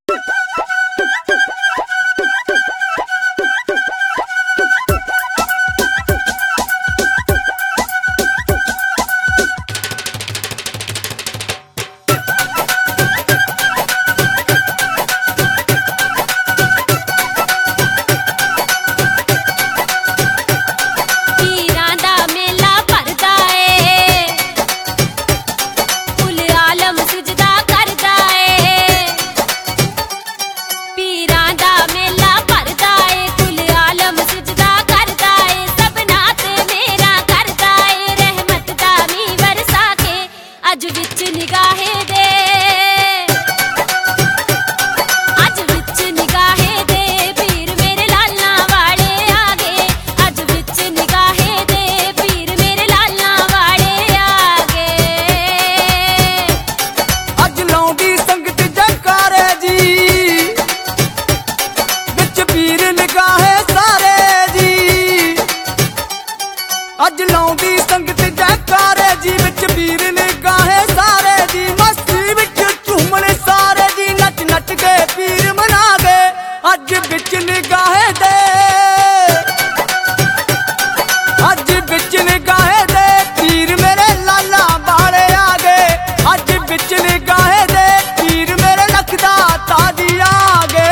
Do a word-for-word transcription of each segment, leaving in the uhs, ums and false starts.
अज लाउंदी संगत जयकारे जी विच वीर ने गाहे सारे जी मस्ती विच झूमने सारे जी नच नच के पीर मना गए अज विच निगाहे दे अज विच निगाहे दे पीर मेरे लाला बाले आ गए अज विच निगाहे दे पीर मेरे लखदा ताजी आ गए।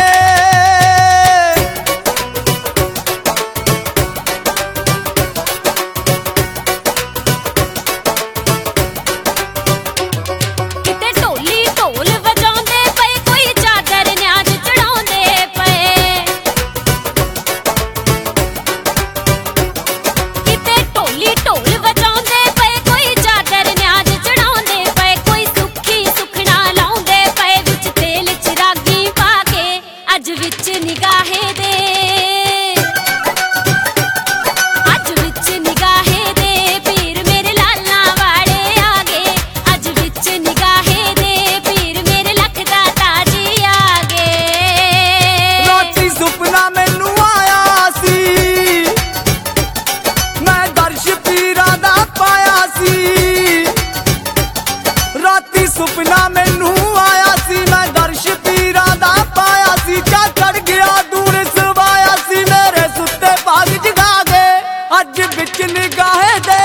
सुपना मैनू आया सी मैं दर्श पीरा दा पाया सी क्या चढ़ गया दूर सवाया सी मेरे सुते भाग जगा गए अज बिच निगाहे दे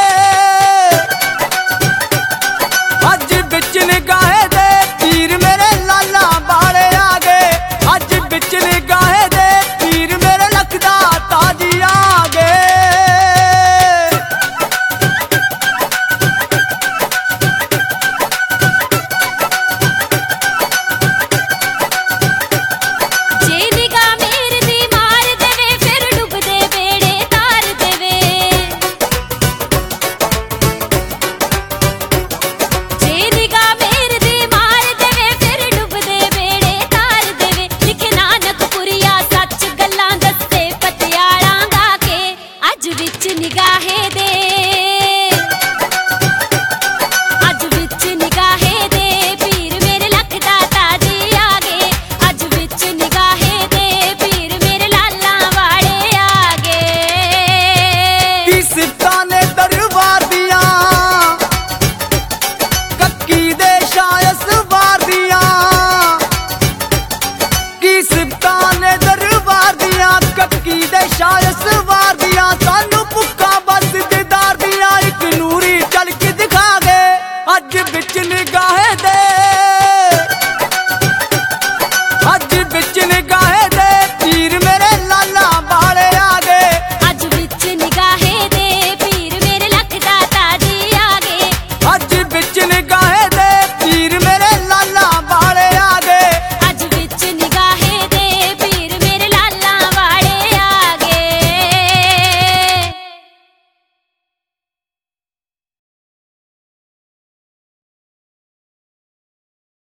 अज बिच निगाहे दे पीर मेरे लाला बाले आ गए अज बिच निगाहे दे पीर मेरे लखदा ताजी आ गए। शायद